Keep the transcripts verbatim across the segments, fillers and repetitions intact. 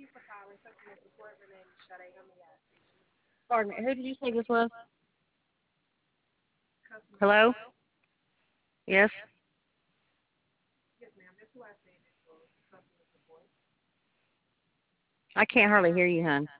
Pardon me. Who did you say this was? Hello? Yes? I can't hardly hear you, hon.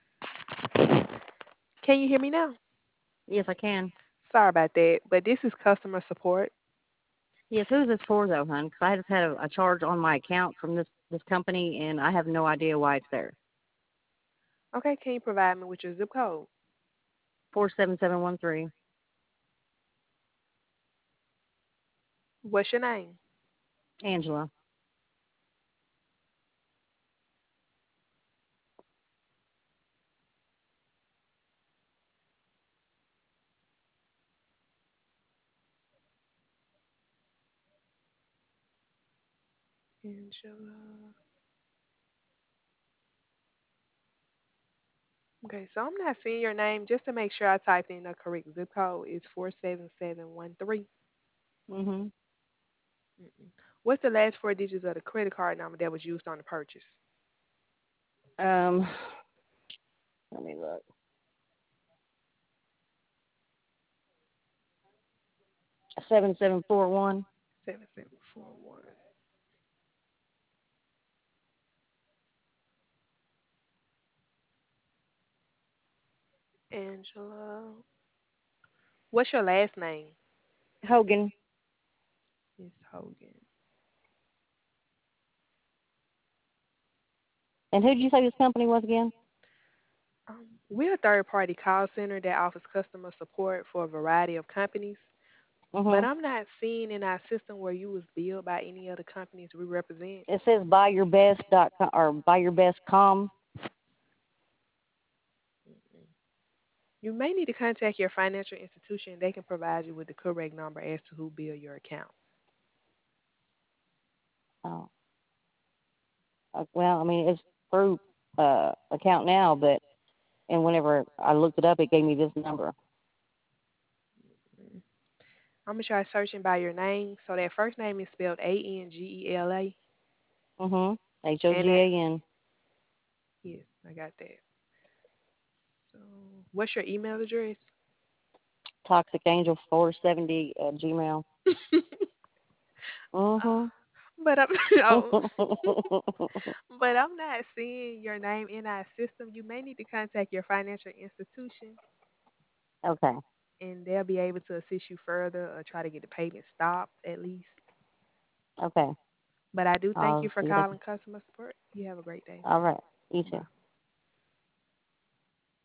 Can you hear me now? Yes, I can. Sorry about that, but this is customer support. Yes, who is this for, though, hon? Because I just had a, a charge on my account from this, this company, and I have no idea why it's there. Okay, can you provide me with your zip code? four seven seven one three. What's your name? Angela. Angela. Okay, so I'm not seeing your name. Just to make sure I typed in the correct zip code, it's four seven seven one three. Mhm. Mm-mm. What's the last four digits of the credit card number that was used on the purchase? Um, let me look. seven seven four one. seven seven four one. Angela. What's your last name? Hogan. Miss Hogan. And who did you say this company was again? Um, we're a third party call center that offers customer support for a variety of companies. But Mhm. I'm not seeing in our system where you was billed by any other companies we represent. It says buyyourbest dot com or buyyourbest.com. Mm-mm. You may need to contact your financial institution. They can provide you with the correct number as to who billed your account. Oh. Uh, well, I mean, it's through uh account now, but and whenever I looked it up, it gave me this number. Mm. I'm gonna try searching by your name. So that first name is spelled A N G E L A, Mhm. H O and G that A N. yes, I got that. So what's your email address? Toxic Angel four seventy at Gmail. Mhm. but I'm no, but I'm not seeing your name in our system. You may need to contact your financial institution, Okay. and they'll be able to assist you further or try to get the payment stopped at least. Okay. But I do thank you I'll for see what I calling can. customer support. You have a great day. All right. You too. Bye.